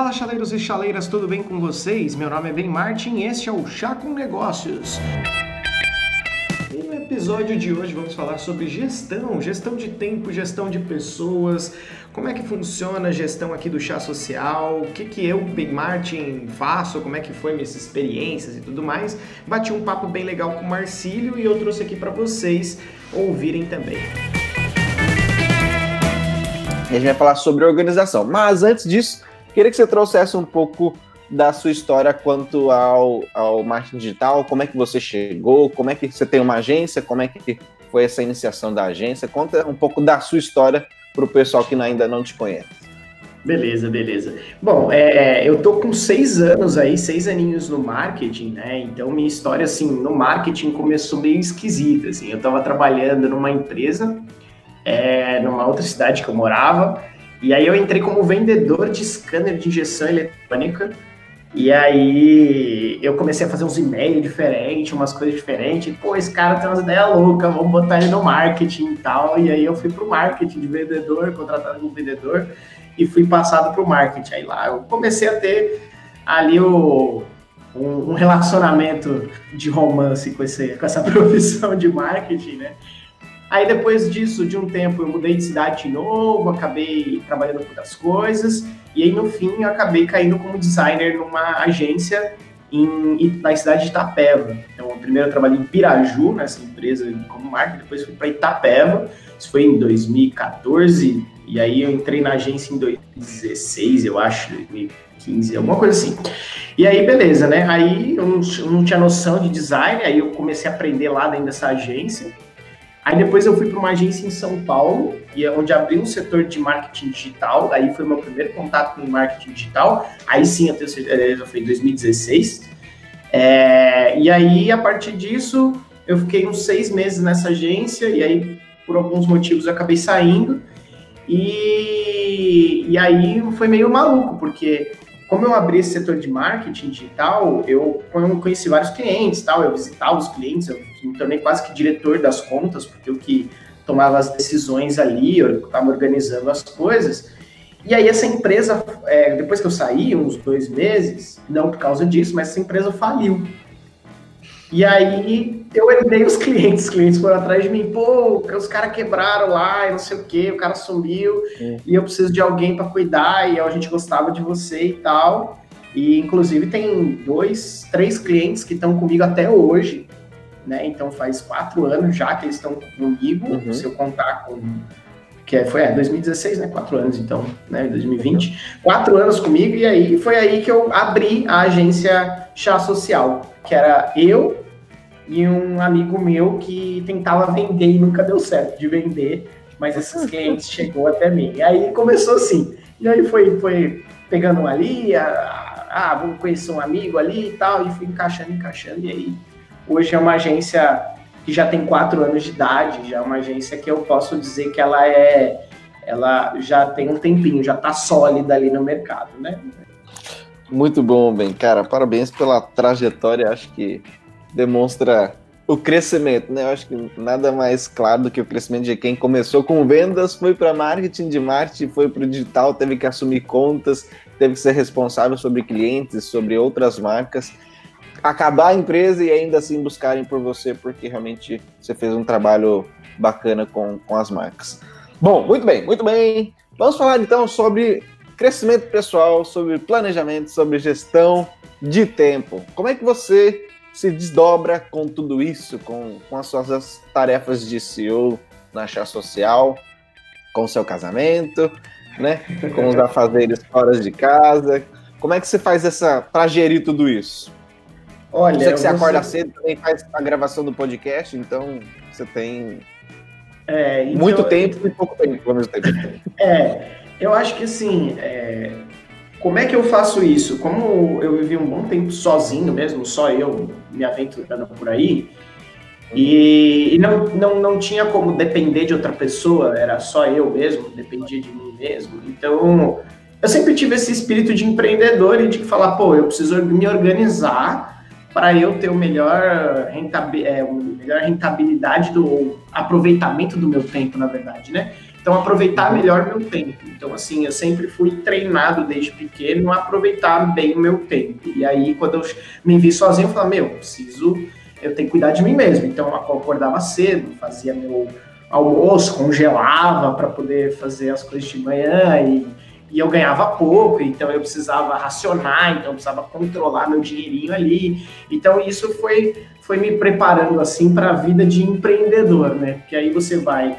Fala, chaleiros e chaleiras, tudo bem com vocês? Meu nome é Ben Martin e este é o Chá com Negócios. E no episódio de hoje vamos falar sobre gestão de tempo, gestão de pessoas, como é que funciona a gestão aqui do Chá Social, o que eu, Ben Martin, faço, como é que foi minhas experiências e tudo mais. Bati um papo bem legal com o Marcílio e eu trouxe aqui para vocês ouvirem também. A gente vai falar sobre organização, mas antes disso, queria que você trouxesse um pouco da sua história quanto ao marketing digital, como é que você chegou, como é que você tem uma agência, como é que foi essa iniciação da agência, conta um pouco da sua história para o pessoal que ainda não te conhece. Beleza. Bom, eu tô com 6 aninhos no marketing, né? Então minha história, assim, no marketing começou meio esquisita, assim. Eu tava trabalhando numa empresa, numa outra cidade que eu morava, e aí eu entrei como vendedor de scanner de injeção eletrônica, e aí eu comecei a fazer uns e-mails diferentes, umas coisas diferentes, pô, esse cara tem umas ideias loucas, vamos botar ele no marketing e tal, e aí eu fui pro marketing de vendedor, contratado como vendedor, e fui passado pro marketing. Aí lá eu comecei a ter ali um relacionamento de romance com essa profissão de marketing, né? Aí depois disso, de um tempo, eu mudei de cidade de novo, acabei trabalhando com outras coisas, e aí no fim eu acabei caindo como designer numa agência na cidade de Itapeva. Então, primeiro eu trabalhei em Piraju, nessa empresa como marketing, depois fui para Itapeva, isso foi em 2014, e aí eu entrei na agência em 2016, eu acho, 2015, alguma coisa assim. E aí, beleza, né? Aí eu não tinha noção de design, aí eu comecei a aprender lá dentro dessa agência. Aí depois eu fui para uma agência em São Paulo, onde abri um setor de marketing digital, aí foi meu primeiro contato com marketing digital, aí sim, eu tenho certeza, foi em 2016. E aí, a partir disso, eu fiquei uns 6 meses nessa agência, e aí, por alguns motivos, eu acabei saindo, e aí foi meio maluco, porque como eu abri esse setor de marketing digital, eu conheci vários clientes, tal, eu visitava os clientes, eu me tornei quase que diretor das contas, porque eu que tomava as decisões ali, eu estava organizando as coisas. E aí essa empresa, depois que eu saí, uns 2 meses, não por causa disso, mas essa empresa faliu. E aí eu herdei os clientes foram atrás de mim, pô, os caras quebraram lá, e não sei o quê, o cara sumiu, e eu preciso de alguém para cuidar, e a gente gostava de você e tal. E inclusive tem 2, 3 clientes que estão comigo até hoje, né? Então faz 4 anos já que eles estão comigo, se eu contar com... foi 2016, né? 4 anos, então, né? 2020. 4 anos comigo, e aí foi aí que eu abri a agência Chá Social, que era eu e um amigo meu que tentava vender e nunca deu certo de vender, mas esses clientes chegou até mim. E aí começou assim, e aí foi pegando um ali, vamos conhecer um amigo ali e tal, e fui encaixando, e aí hoje é uma agência que já tem 4 anos de idade, já é uma agência que eu posso dizer que ela já tem um tempinho, já tá sólida ali no mercado, né? Muito bom, Ben. Cara, parabéns pela trajetória, acho que demonstra o crescimento, né? Eu acho que nada mais claro do que o crescimento de quem começou com vendas, foi para marketing, de marketing foi para o digital, teve que assumir contas, teve que ser responsável sobre clientes, sobre outras marcas, acabar a empresa e ainda assim buscarem por você, porque realmente você fez um trabalho bacana com as marcas. Bom, muito bem. Vamos falar então sobre crescimento pessoal, sobre planejamento, sobre gestão de tempo. Como é que você se desdobra com tudo isso, com as suas tarefas de CEO na Chá Social, com o seu casamento, né? Com os afazeres fora de casa? Como é que você faz para gerir tudo isso? Olha, eu sei que você acorda cedo, também faz a gravação do podcast, então você tem muito tempo e pouco tempo ao mesmo tempo. Eu acho que assim, como é que eu faço isso? Como eu vivi um bom tempo sozinho mesmo, só eu me aventurando por aí, e não tinha como depender de outra pessoa, era só eu mesmo, dependia de mim mesmo. Então, eu sempre tive esse espírito de empreendedor e de falar, pô, eu preciso me organizar para eu ter melhor rentabilidade do aproveitamento do meu tempo, na verdade, né? Então, aproveitar melhor meu tempo. Então, assim, eu sempre fui treinado desde pequeno a aproveitar bem o meu tempo. E aí, quando eu me vi sozinho, eu falei, eu tenho que cuidar de mim mesmo. Então, eu acordava cedo, fazia meu almoço, congelava para poder fazer as coisas de manhã e eu ganhava pouco, então eu precisava racionar, então eu precisava controlar meu dinheirinho ali. Então, isso foi me preparando, assim, para a vida de empreendedor, né? Porque aí você vai...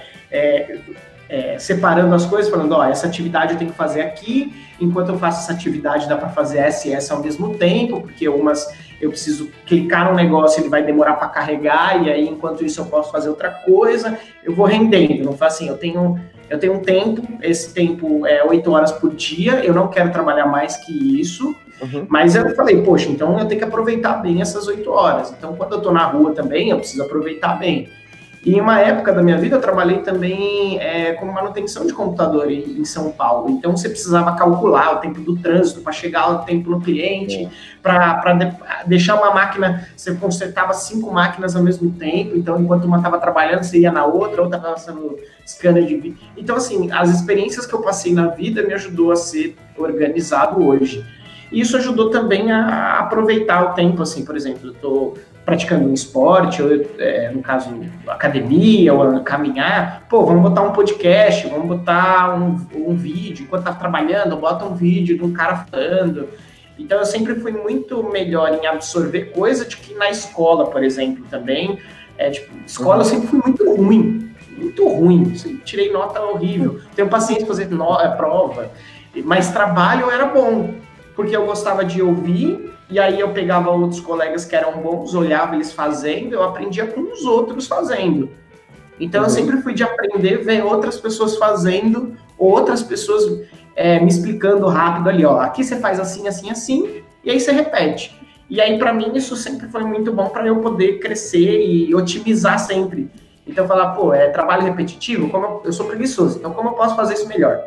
separando as coisas, falando, essa atividade eu tenho que fazer aqui, enquanto eu faço essa atividade dá para fazer essa e essa ao mesmo tempo, porque umas eu preciso clicar no negócio, ele vai demorar para carregar, e aí enquanto isso eu posso fazer outra coisa, eu vou rendendo, não faço assim, eu tenho um tempo, esse tempo é 8 horas por dia, eu não quero trabalhar mais que isso, mas eu falei, poxa, então eu tenho que aproveitar bem essas 8 horas, então quando eu tô na rua também, eu preciso aproveitar bem. E em uma época da minha vida, eu trabalhei também como manutenção de computador em São Paulo. Então, você precisava calcular o tempo do trânsito para chegar o tempo no cliente, para deixar uma máquina, você consertava 5 máquinas ao mesmo tempo. Então, enquanto uma estava trabalhando, você ia na outra estava passando scanner de vídeo. Então, assim, as experiências que eu passei na vida me ajudou a ser organizado hoje. E isso ajudou também a aproveitar o tempo, assim, por exemplo, eu estou praticando um esporte, ou no caso, academia, ou caminhar, vamos botar um podcast, vamos botar um vídeo, enquanto tá trabalhando, bota um vídeo de um cara falando. Então, eu sempre fui muito melhor em absorver coisa de que na escola, por exemplo, também. Escola eu sempre fui muito ruim, tirei nota horrível, tenho paciência de fazer prova, mas trabalho era bom, porque eu gostava de ouvir, e aí eu pegava outros colegas que eram bons, olhava eles fazendo, eu aprendia com os outros fazendo. Então eu sempre fui de aprender, ver outras pessoas fazendo, outras pessoas me explicando rápido ali, aqui você faz assim, assim, assim, e aí você repete. E aí para mim isso sempre foi muito bom para eu poder crescer e otimizar sempre. Então falar, trabalho repetitivo, como eu sou preguiçoso, então como eu posso fazer isso melhor?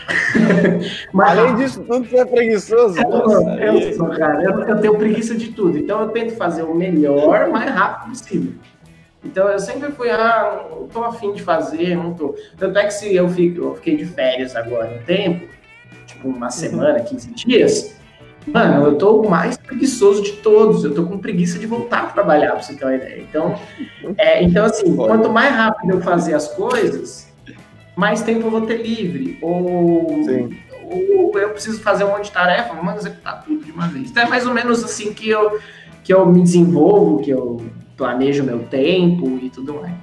Mas, além disso tudo, você é preguiçoso. Eu sou, cara. Eu tenho preguiça de tudo. Então, eu tento fazer o melhor, o mais rápido possível. Então, eu sempre fui, não tô afim de fazer, não tô. Tanto é que se eu fiquei de férias agora um tempo, tipo uma semana, 15 dias, mano, eu tô o mais preguiçoso de todos. Eu tô com preguiça de voltar a trabalhar, pra você ter uma ideia. Então assim, quanto mais rápido eu fazer as coisas, mais tempo eu vou ter livre, ou eu preciso fazer um monte de tarefa, vamos executar tudo de uma vez. Então é mais ou menos assim que eu me desenvolvo, que eu planejo meu tempo e tudo mais.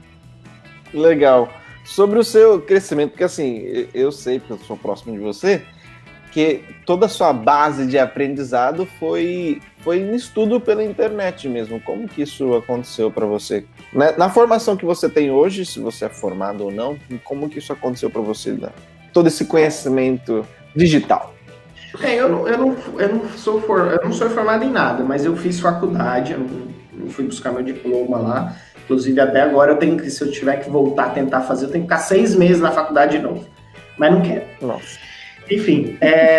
Legal. Sobre o seu crescimento, porque assim, eu sei, porque eu sou próximo de você, que toda a sua base de aprendizado foi em estudo pela internet mesmo. Como que isso aconteceu para você? Na formação que você tem hoje, se você é formado ou não, como que isso aconteceu para você? Todo esse conhecimento digital. Eu não sou formado em nada, mas eu fiz faculdade, eu fui buscar meu diploma lá. Inclusive, até agora, se eu tiver que voltar a tentar fazer, eu tenho que ficar 6 meses na faculdade de novo. Mas não quero. Nossa. Enfim,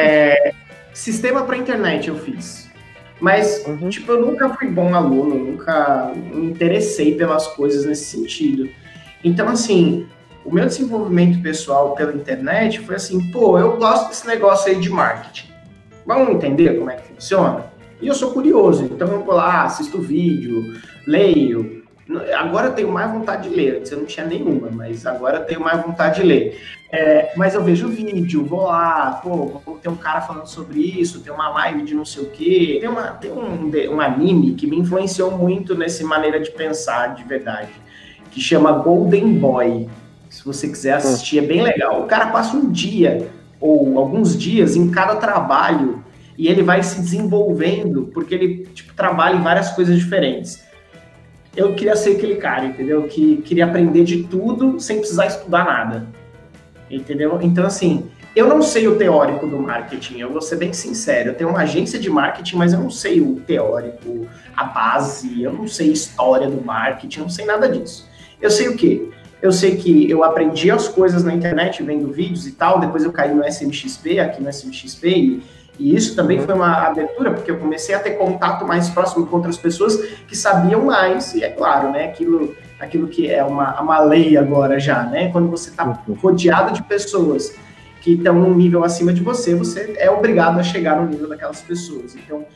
sistema para internet eu fiz. Mas, eu nunca fui bom aluno, nunca me interessei pelas coisas nesse sentido. Então, assim, o meu desenvolvimento pessoal pela internet foi assim, eu gosto desse negócio aí de marketing. Vamos entender como é que funciona? E eu sou curioso, então eu vou lá, assisto vídeo, leio. Agora eu tenho mais vontade de ler, antes eu não tinha nenhuma, mas agora eu tenho mais vontade de ler. Mas eu vejo vídeo, vou lá, tem um cara falando sobre isso, tem uma live de não sei o quê. Tem um anime que me influenciou muito nessa maneira de pensar, de verdade, que chama Golden Boy. Se você quiser assistir, é bem legal. O cara passa um dia, ou alguns dias, em cada trabalho, e ele vai se desenvolvendo, porque ele trabalha em várias coisas diferentes. Eu queria ser aquele cara, entendeu? Que queria aprender de tudo sem precisar estudar nada, entendeu? Então, assim, eu não sei o teórico do marketing, eu vou ser bem sincero. Eu tenho uma agência de marketing, mas eu não sei o teórico, a base, eu não sei a história do marketing, eu não sei nada disso. Eu sei o quê? Eu sei que eu aprendi as coisas na internet, vendo vídeos e tal, depois eu caí no SMXP, aqui no SMXP, E isso também foi uma abertura, porque eu comecei a ter contato mais próximo com outras pessoas que sabiam mais, e é claro, né, aquilo que é uma lei agora já, né, quando você está rodeado de pessoas que estão num nível acima de você, você é obrigado a chegar no nível daquelas pessoas.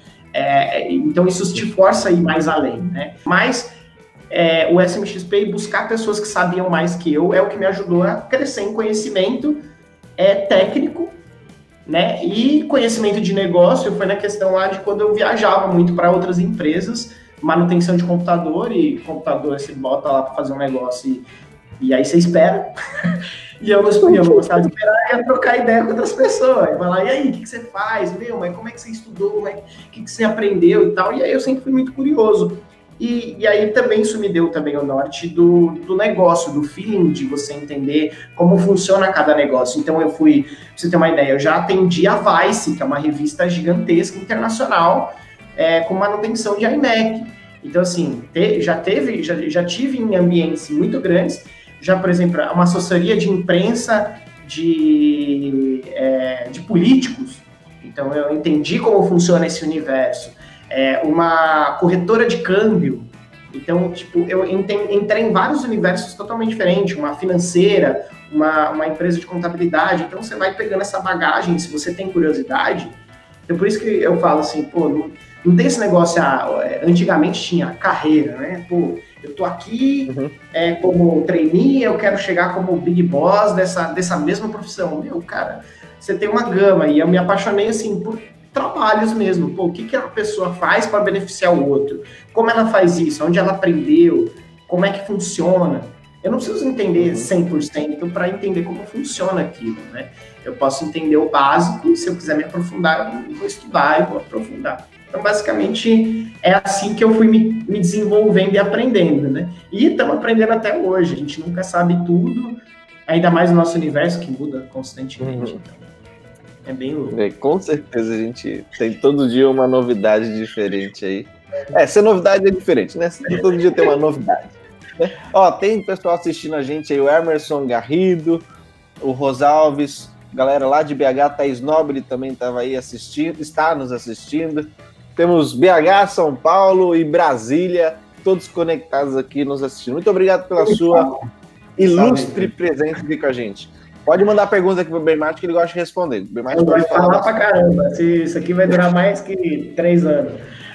Então isso te força a ir mais além, né? Mas o SMXP e buscar pessoas que sabiam mais que eu é o que me ajudou a crescer em conhecimento técnico, né? E conhecimento de negócio foi na questão lá de quando eu viajava muito para outras empresas, manutenção de computador, e computador você bota lá para fazer um negócio e aí você espera. E eu não gostava de esperar, ia trocar ideia com outras pessoas. Ia falar, e aí, o que você faz? Mas como é que você estudou? O que você aprendeu e tal? E aí eu sempre fui muito curioso. E aí também isso me deu também o norte do negócio, do feeling de você entender como funciona cada negócio. Então eu fui, pra você ter uma ideia, eu já atendi a Vice, que é uma revista gigantesca, internacional, com manutenção de iMac. Então assim, já tive em ambientes muito grandes. Já, por exemplo, uma assessoria de imprensa de políticos. Então, eu entendi como funciona esse universo. Uma corretora de câmbio. Então, tipo, eu entrei em vários universos totalmente diferentes. Uma financeira, uma empresa de contabilidade. Então, você vai pegando essa bagagem, se você tem curiosidade. Então, por isso que eu falo assim, pô, não tem esse negócio, antigamente tinha carreira, né? Pô, eu tô aqui como trainee, eu quero chegar como big boss dessa mesma profissão. Meu, cara, você tem uma gama, e eu me apaixonei, assim, por trabalhos mesmo. Pô, o que a pessoa faz para beneficiar o outro? Como ela faz isso? Onde ela aprendeu? Como é que funciona? Eu não preciso entender 100% para entender como funciona aquilo, né? Eu posso entender o básico, e se eu quiser me aprofundar, eu vou estudar e vou aprofundar. Então, basicamente, é assim que eu fui me desenvolvendo e aprendendo, né? E estamos aprendendo até hoje. A gente nunca sabe tudo, ainda mais no nosso universo, que muda constantemente. Então, é bem louco. Com certeza, a gente tem todo dia uma novidade diferente aí. Ser novidade é diferente, né? Todo dia tem uma novidade. Né? Ó, tem pessoal assistindo a gente aí, o Emerson Garrido, o Rosalves, galera lá de BH, Thaís Nobre também estava aí assistindo, está nos assistindo. Temos BH, São Paulo e Brasília, todos conectados aqui nos assistindo. Muito obrigado pela sua ilustre presença aqui com a gente. Pode mandar perguntas aqui para o Bernardo, que ele gosta de responder. Bernardo vai falar pra caramba. Isso aqui vai durar mais que 3 anos.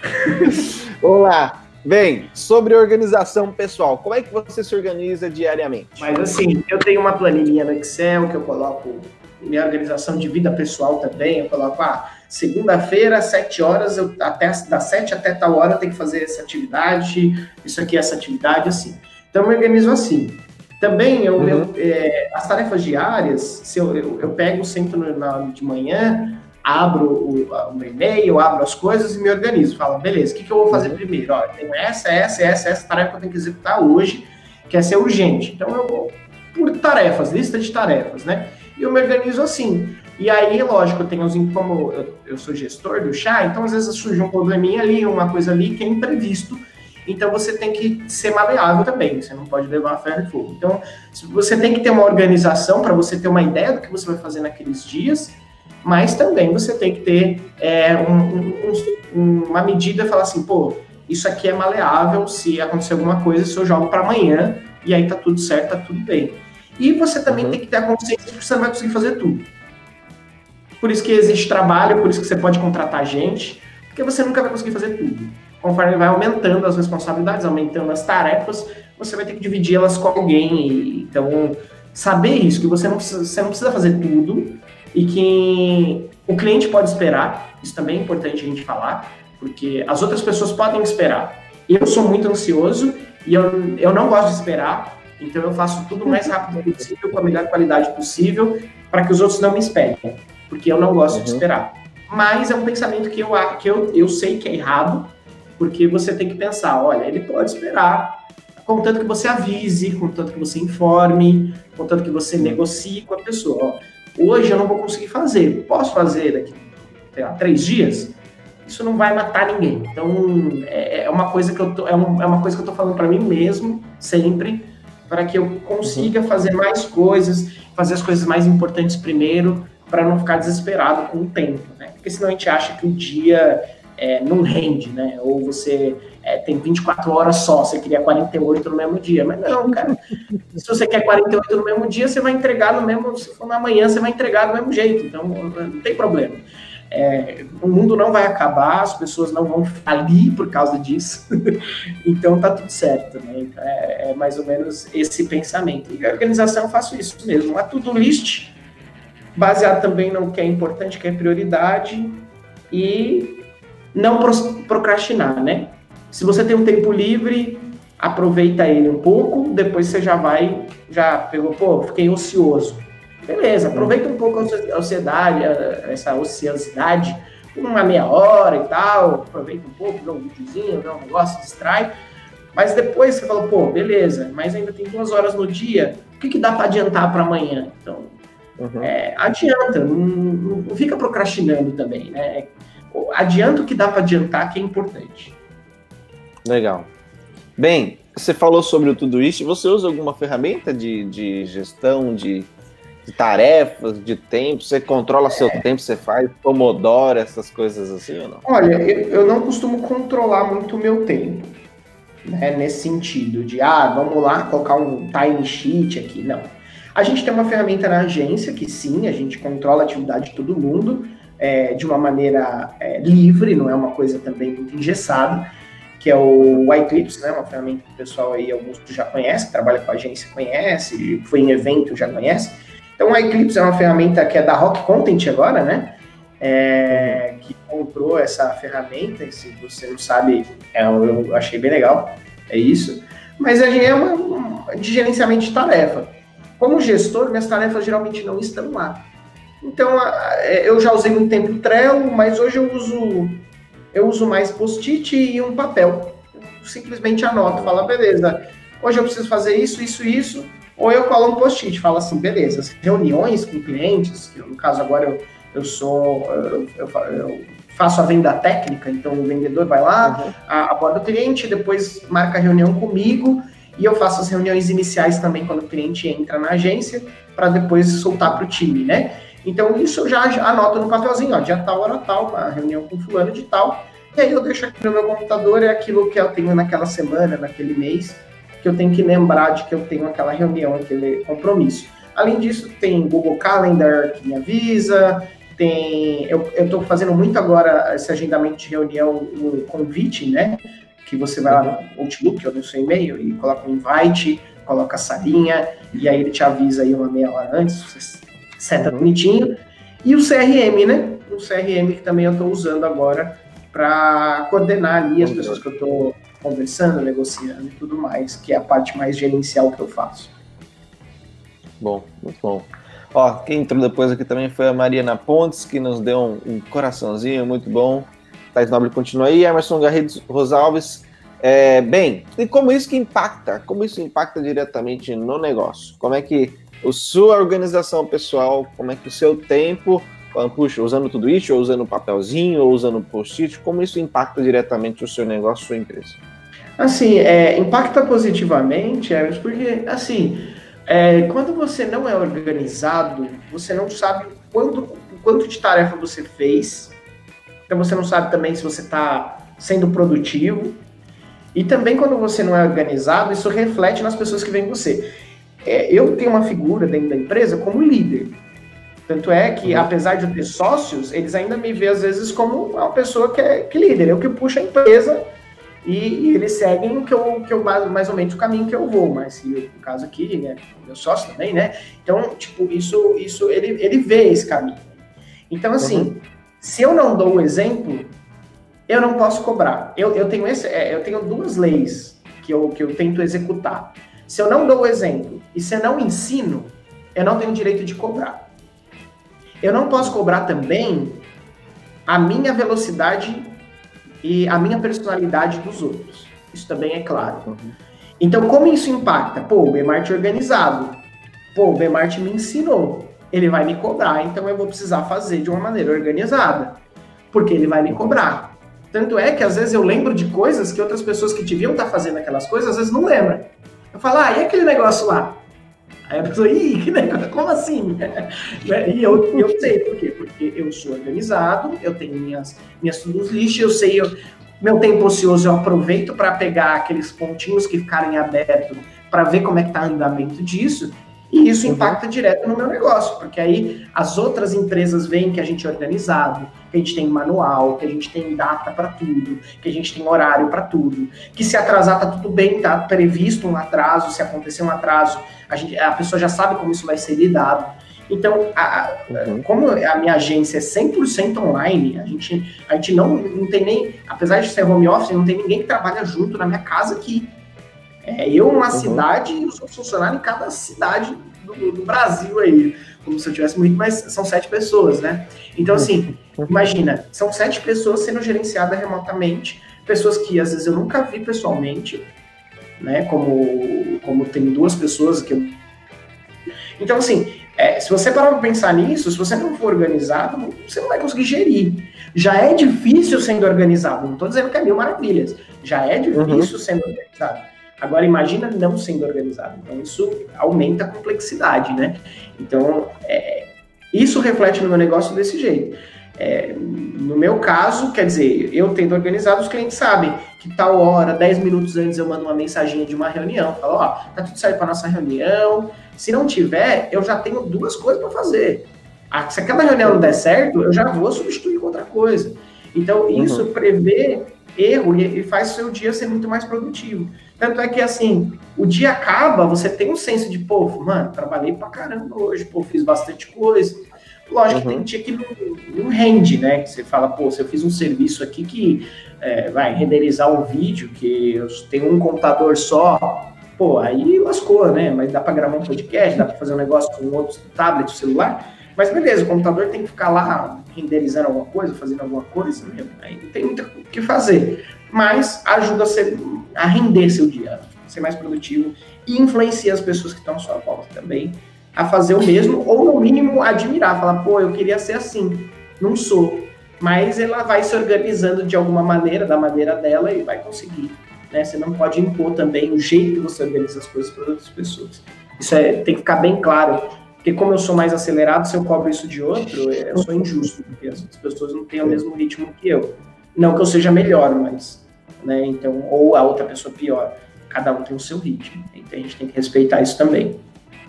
Vamos lá. Bem, sobre organização pessoal, como é que você se organiza diariamente? Mas assim, eu tenho uma planilhinha no Excel que eu coloco minha organização de vida pessoal também. Eu coloco, segunda-feira, 7 horas, das 7 até tal hora eu tenho que fazer essa atividade, isso aqui, essa atividade, assim. Então, eu me organizo assim. Também, as tarefas diárias, se eu pego, sento de manhã, abro o meu e-mail, abro as coisas e me organizo. Falo, beleza, o que eu vou fazer primeiro? Eu tenho essa tarefa que eu tenho que executar hoje, que é ser urgente. Então, eu vou por tarefas, lista de tarefas, né? E eu me organizo assim. E aí, lógico, eu tenho, como eu sou gestor do chá, então às vezes surge um probleminha ali, uma coisa ali que é imprevisto. Então você tem que ser maleável também, você não pode levar a ferro e fogo. Então você tem que ter uma organização para você ter uma ideia do que você vai fazer naqueles dias, mas também você tem que ter uma medida e falar assim, pô, isso aqui é maleável, se acontecer alguma coisa, se eu jogo para amanhã, e aí tá tudo certo, tá tudo bem. E você também tem que ter a consciência de que você não vai conseguir fazer tudo. Por isso que existe trabalho, por isso que você pode contratar gente, porque você nunca vai conseguir fazer tudo. Conforme vai aumentando as responsabilidades, aumentando as tarefas, você vai ter que dividi-las com alguém. Então, saber isso, que você não precisa fazer tudo e que o cliente pode esperar, isso também é importante a gente falar, porque as outras pessoas podem esperar. Eu sou muito ansioso e eu não gosto de esperar, então eu faço tudo o mais rápido possível, com a melhor qualidade possível, para que os outros não me esperem, porque eu não gosto de esperar. Mas é um pensamento que eu sei que é errado, porque você tem que pensar, olha, ele pode esperar, contanto que você avise, contanto que você informe, contanto que você negocie com a pessoa. Hoje eu não vou conseguir fazer, posso fazer daqui, 3 dias? Isso não vai matar ninguém. Então, é uma coisa que eu tô falando para mim mesmo, sempre, para que eu consiga fazer mais coisas, fazer as coisas mais importantes primeiro, para não ficar desesperado com o tempo, né? Porque senão a gente acha que o dia não rende, né? Ou você tem 24 horas só, você queria 48 no mesmo dia. Mas não, cara. Se você quer 48 no mesmo dia, você vai entregar no mesmo... Se for na manhã, você vai entregar do mesmo jeito. Então, não tem problema. O mundo não vai acabar, as pessoas não vão falir por causa disso. Então, tá tudo certo, né? Então, é mais ou menos esse pensamento. E a organização eu faço isso mesmo. Uma to-do list, baseado também no que é importante, que é prioridade, e não procrastinar, né? Se você tem um tempo livre, aproveita ele um pouco, depois você já pegou, fiquei ocioso. Beleza, aproveita um pouco a ansiedade, essa ociosidade, uma meia hora e tal, aproveita um pouco, dá um videozinho, dá um negócio, distrai, mas depois você fala, beleza, mas ainda tem 2 horas no dia, o que dá para adiantar para amanhã? Então, adianta, não fica procrastinando também, né? Adianta o que dá para adiantar, que é importante. Legal. Bem, você falou sobre o Todoist, você usa alguma ferramenta de gestão, de tarefas, de tempo? Você controla seu tempo, você faz Pomodoro, essas coisas assim ou não? Olha, eu não costumo controlar muito o meu tempo, né, nesse sentido de, vamos lá, colocar um time sheet aqui, não. A gente tem uma ferramenta na agência que sim, a gente controla a atividade de todo mundo, de uma maneira livre, não é uma coisa também muito engessada, que é o Eclipse, né, uma ferramenta que o pessoal aí, alguns já conhece, que trabalha com a agência conhece, foi em evento, já conhece. Então, o Eclipse é uma ferramenta que é da Rock Content agora, né, que comprou essa ferramenta, e se você não sabe, eu achei bem legal, é isso. Mas é uma de gerenciamento de tarefa. Como gestor, minhas tarefas geralmente não estão lá. Então, eu já usei muito tempo o Trello, mas hoje eu uso mais post-it e um papel. Eu simplesmente anoto, falo, beleza, hoje eu preciso fazer isso, isso, isso, ou eu colo um post-it, falo assim, beleza, as reuniões com clientes, que no caso agora eu faço a venda técnica, então o vendedor vai lá, aborda o cliente, depois marca a reunião comigo, e eu faço as reuniões iniciais também quando o cliente entra na agência, para depois soltar para o time, né? Então, isso eu já anoto no papelzinho, dia tal, hora tal, uma reunião com fulano de tal, e aí eu deixo aqui no meu computador, aquilo que eu tenho naquela semana, naquele mês, que eu tenho que lembrar de que eu tenho aquela reunião, aquele compromisso. Além disso, tem Google Calendar, que me avisa, eu estou fazendo muito agora esse agendamento de reunião no convite, né, que você vai lá no Outlook, ou no seu e-mail, e coloca um invite, coloca a salinha, e aí ele te avisa aí uma meia hora antes, você seta bonitinho. E o CRM, né? O CRM que também eu estou usando agora para coordenar ali as pessoas que eu estou conversando, negociando e tudo mais, que é a parte mais gerencial que eu faço. Bom, muito bom. Ó, quem entrou depois aqui também foi a Mariana Pontes, que nos deu um coraçãozinho, muito bom. Thais Nobre continua aí, Emerson Garrido Rosalves. Bem, e como isso impacta diretamente no negócio? Como é que a sua organização pessoal, como é que o seu tempo, usando tudo isso, ou usando papelzinho, ou usando post-it, como isso impacta diretamente o seu negócio, sua empresa? Assim, impacta positivamente, porque, assim, quando você não é organizado, você não sabe o quanto de tarefa você fez, então você não sabe também se você está sendo produtivo, e também quando você não é organizado, isso reflete nas pessoas que vêm com você. Eu tenho uma figura dentro da empresa como líder. Tanto é que, apesar de eu ter sócios, eles ainda me veem, às vezes, como uma pessoa que é líder. Eu que puxo a empresa e eles seguem o que eu mais ou menos o caminho que eu vou. Mas, no caso aqui, né, meu sócio também, né? Então, tipo, isso ele vê esse caminho. Então, assim, se eu não dou o exemplo, eu não posso cobrar. Eu tenho 2 leis que eu tento executar. Se eu não dou o exemplo e se eu não ensino, eu não tenho direito de cobrar. Eu não posso cobrar também a minha velocidade e a minha personalidade dos outros. Isso também é claro. Então, como isso impacta? O Bemart é organizado. O Bemart me ensinou. Ele vai me cobrar, então eu vou precisar fazer de uma maneira organizada. Porque ele vai me cobrar. Tanto é que, às vezes, eu lembro de coisas que outras pessoas que deviam estar fazendo aquelas coisas, às vezes não lembram. Eu falo, e aquele negócio lá? Aí a pessoa, ih, que negócio, como assim? E eu sei por quê? Porque eu sou organizado, eu tenho minhas to-do list, eu sei, meu tempo ocioso eu aproveito para pegar aqueles pontinhos que ficarem abertos para ver como é que está o andamento disso, e isso impacta direto no meu negócio, porque aí as outras empresas veem que a gente é organizado, que a gente tem manual, que a gente tem data para tudo, que a gente tem horário para tudo, que se atrasar tá tudo bem, tá previsto um atraso, se acontecer um atraso, a pessoa já sabe como isso vai ser lidado. Então, como a minha agência é 100% online, a gente não tem nem, apesar de ser home office, não tem ninguém que trabalha junto na minha casa aqui. Eu, uma cidade, eu sou funcionário em cada cidade do Brasil aí, como se eu tivesse muito, mas são 7 pessoas, né? Então, assim, imagina, são 7 pessoas sendo gerenciadas remotamente, pessoas que às vezes eu nunca vi pessoalmente, né? Como tem 2 pessoas que eu... Então, assim, se você parar para pensar nisso, se você não for organizado, você não vai conseguir gerir. Já é difícil sendo organizado, não estou dizendo que é 1000 maravilhas, já é difícil sendo organizado. Agora, imagina não sendo organizado. Então, isso aumenta a complexidade, né? Então, isso reflete no meu negócio desse jeito. No meu caso, quer dizer, eu tendo organizado, os clientes sabem que tal hora, 10 minutos antes, eu mando uma mensaginha de uma reunião. Falo, tá tudo certo para nossa reunião. Se não tiver, eu já tenho 2 coisas para fazer. Se aquela reunião não der certo, eu já vou substituir com outra coisa. Então, isso prevê erro e faz o seu dia ser muito mais produtivo. Tanto é que, assim, o dia acaba, você tem um senso de, mano, trabalhei pra caramba hoje, fiz bastante coisa. Lógico que tem dia que não rende, né? Que você fala, se eu fiz um serviço aqui que vai renderizar um vídeo, que eu tenho um computador só, aí lascou, né? Mas dá pra gravar um podcast, dá pra fazer um negócio com outro tablet, celular. Mas beleza, o computador tem que ficar lá renderizando alguma coisa, fazendo alguma coisa, aí não tem muito o que fazer. Mas ajuda a render seu dia, a ser mais produtivo e influencia as pessoas que estão à sua volta também a fazer o mesmo, ou no mínimo admirar, falar, eu queria ser assim, não sou. Mas ela vai se organizando de alguma maneira, da maneira dela, e vai conseguir. Né? Você não pode impor também o jeito que você organiza as coisas para outras pessoas. Isso tem que ficar bem claro. Porque como eu sou mais acelerado, se eu cobro isso de outro, eu sou injusto, porque as pessoas não têm o mesmo ritmo que eu. Não que eu seja melhor, mas... Né, então, ou a outra pessoa pior. Cada um tem o seu ritmo. Então a gente tem que respeitar isso também.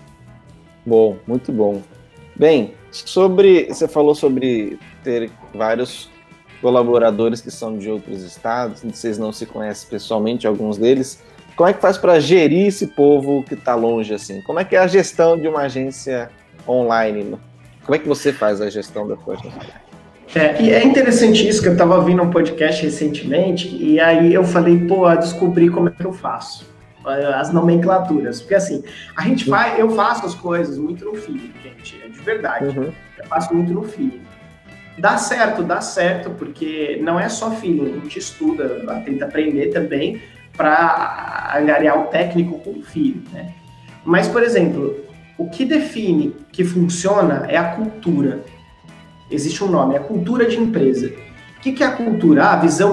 Bom, muito bom. Bem, você falou sobre ter vários colaboradores que são de outros estados, vocês não se conhecem pessoalmente, alguns deles. Como é que faz para gerir esse povo que está longe, assim? Como é que é a gestão de uma agência online? Como é que você faz a gestão da sua agência? E é interessante isso, que eu estava ouvindo um podcast recentemente, e aí eu falei, descobri como é que eu faço as nomenclaturas. Porque assim, eu faço as coisas muito no feeling, gente, de verdade. Eu faço muito no feeling. Dá certo, porque não é só feeling, a gente estuda, tenta aprender também, para angariar o técnico com o feeling, né? Mas, por exemplo, o que define que funciona é a cultura. Existe um nome, é a cultura de empresa. O que é a cultura? Visão,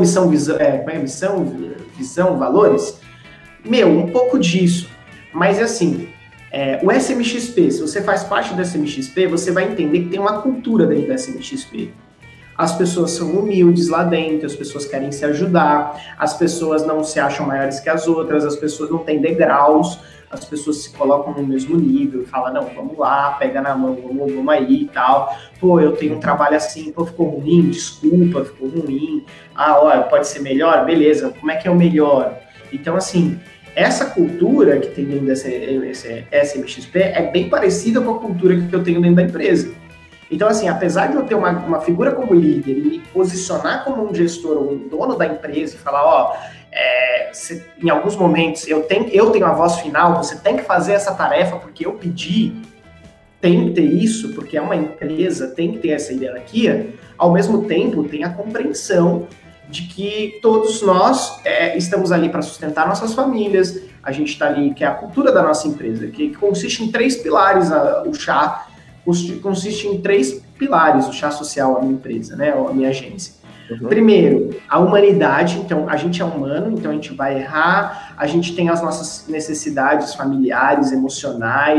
valores? Um pouco disso. Mas, assim, o SMXP, se você faz parte do SMXP, você vai entender que tem uma cultura dentro do SMXP. As pessoas são humildes lá dentro, as pessoas querem se ajudar, as pessoas não se acham maiores que as outras, as pessoas não têm degraus, as pessoas se colocam no mesmo nível e falam, não, vamos lá, pega na mão, vamos aí e tal. Eu tenho um trabalho assim, ficou ruim, desculpa, ficou ruim. Olha, pode ser melhor? Beleza, como é que é o melhor? Então, assim, essa cultura que tem dentro desse SMXP é bem parecida com a cultura que eu tenho dentro da empresa. Então, assim, apesar de eu ter uma figura como líder e me posicionar como um gestor ou um dono da empresa e falar, em alguns momentos eu tenho a voz final, você tem que fazer essa tarefa porque eu pedi, tem que ter isso, porque é uma empresa, tem que ter essa hierarquia, ao mesmo tempo tem a compreensão de que todos nós estamos ali para sustentar nossas famílias, a gente está ali, que é a cultura da nossa empresa, que consiste em 3 pilares, o chá consiste em 3 pilares, o chá social, a minha empresa, né, a minha agência. Primeiro, a humanidade, então a gente é humano, então a gente vai errar, a gente tem as nossas necessidades familiares, emocionais,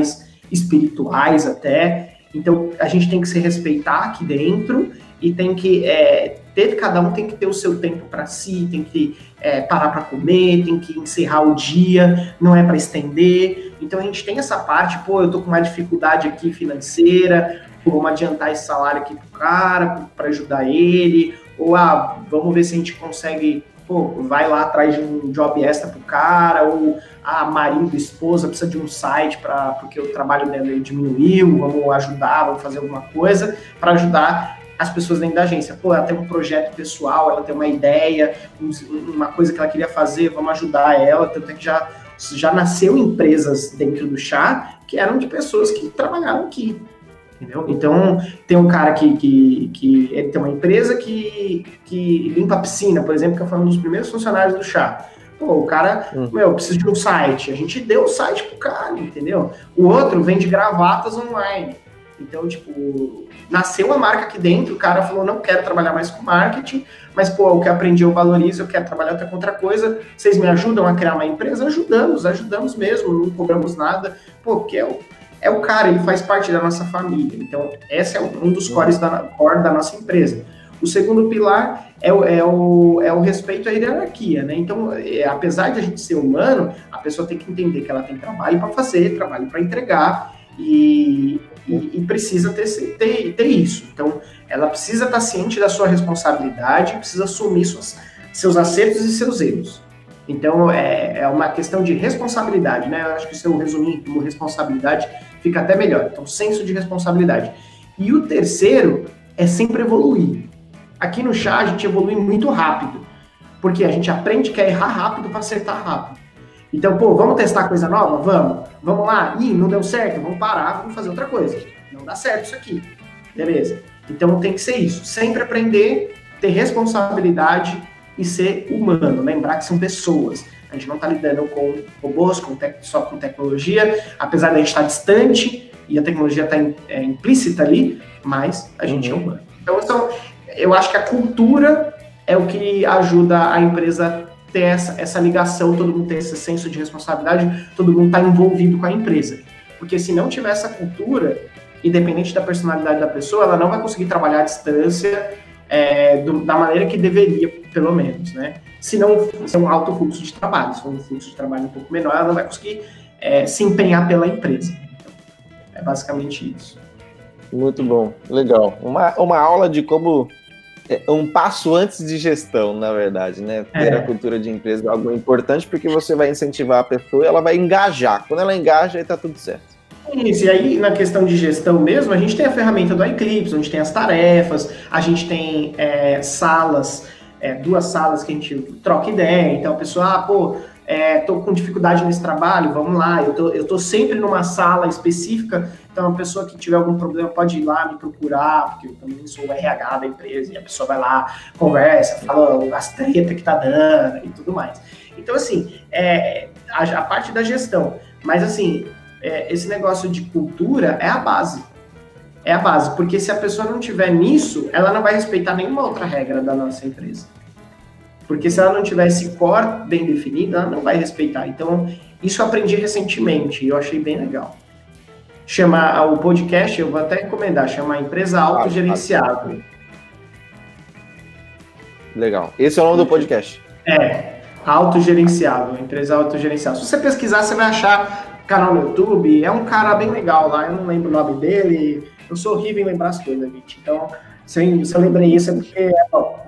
espirituais até. Então, a gente tem que se respeitar aqui dentro e tem que cada um tem que ter o seu tempo para si, tem que parar para comer, tem que encerrar o dia, não é para estender. Então, a gente tem essa parte, eu tô com uma dificuldade aqui financeira, vamos adiantar esse salário aqui pro cara, para ajudar ele, ou vamos ver se a gente consegue, vai lá atrás de um job extra pro cara, ou marido, esposa precisa de um site porque o trabalho dela diminuiu, vamos ajudar, vamos fazer alguma coisa para ajudar as pessoas dentro da agência. Ela tem um projeto pessoal, ela tem uma ideia, uma coisa que ela queria fazer, vamos ajudar ela, tanto é que já nasceu empresas dentro do chá que eram de pessoas que trabalharam aqui. Entendeu? Então, tem um cara que ele tem uma empresa que limpa a piscina, por exemplo, que foi um dos primeiros funcionários do chá. O cara, precisa de um site. A gente deu o site pro cara, entendeu? O outro vende gravatas online. Então, nasceu uma marca aqui dentro, o cara falou, não quero trabalhar mais com marketing, mas, o que aprendi eu valorizo, eu quero trabalhar com outra coisa, vocês me ajudam a criar uma empresa? Ajudamos mesmo, não cobramos nada, porque é o cara, ele faz parte da nossa família. Então, esse é um dos cores da nossa empresa. O segundo pilar é o respeito à hierarquia, né? Então, apesar de a gente ser humano, a pessoa tem que entender que ela tem trabalho para fazer, trabalho para entregar e precisa ter isso. Então, ela precisa estar ciente da sua responsabilidade, precisa assumir seus acertos e seus erros. Então, é uma questão de responsabilidade, né? Eu acho que se eu resumir como responsabilidade, fica até melhor. Então, senso de responsabilidade. E o terceiro é sempre evoluir. Aqui no chá, a gente evolui muito rápido, porque a gente aprende que é errar rápido para acertar rápido. Então, vamos testar coisa nova? Vamos lá? Não deu certo? Vamos parar, vamos fazer outra coisa. Não dá certo isso aqui. Beleza. Então, tem que ser isso. Sempre aprender, ter responsabilidade e ser humano. Lembrar que são pessoas. A gente não está lidando com robôs, só com tecnologia, apesar de a gente estar distante e a tecnologia está implícita ali, mas a gente é humano. Então, eu acho que a cultura é o que ajuda a empresa ter essa ligação, todo mundo ter esse senso de responsabilidade, todo mundo está envolvido com a empresa. Porque se não tiver essa cultura, independente da personalidade da pessoa, ela não vai conseguir trabalhar à distância da maneira que deveria, pelo menos, né? Se não for um alto fluxo de trabalho, se for um fluxo de trabalho um pouco menor, ela não vai conseguir se empenhar pela empresa. Então, é basicamente isso. Muito bom, legal. Uma aula de como um passo antes de gestão, na verdade, né? Ter a cultura de empresa é algo importante porque você vai incentivar a pessoa e ela vai engajar. Quando ela engaja, aí tá tudo certo. Isso, e aí na questão de gestão mesmo, a gente tem a ferramenta do iClipse, onde tem as tarefas, a gente tem salas, 2 salas que a gente troca ideia, então a pessoa, tô com dificuldade nesse trabalho, vamos lá, eu tô sempre numa sala específica, então a pessoa que tiver algum problema pode ir lá me procurar, porque eu também sou o RH da empresa, e a pessoa vai lá, conversa, fala as tretas que tá dando e tudo mais. Então, assim, a parte da gestão, mas assim, esse negócio de cultura é a base. É a base, porque se a pessoa não tiver nisso, ela não vai respeitar nenhuma outra regra da nossa empresa. Porque se ela não tiver esse core bem definido, ela não vai respeitar. Então, isso eu aprendi recentemente e eu achei bem legal. Chama o podcast, eu vou até recomendar, chama Empresa Autogerenciável. Legal. Esse é o nome do podcast. Autogerenciável, Empresa Autogerenciável. Se você pesquisar, você vai achar canal no YouTube, é um cara bem legal lá, eu não lembro o nome dele, eu sou horrível em lembrar as coisas, gente. Então, se eu lembrei isso é porque é bom.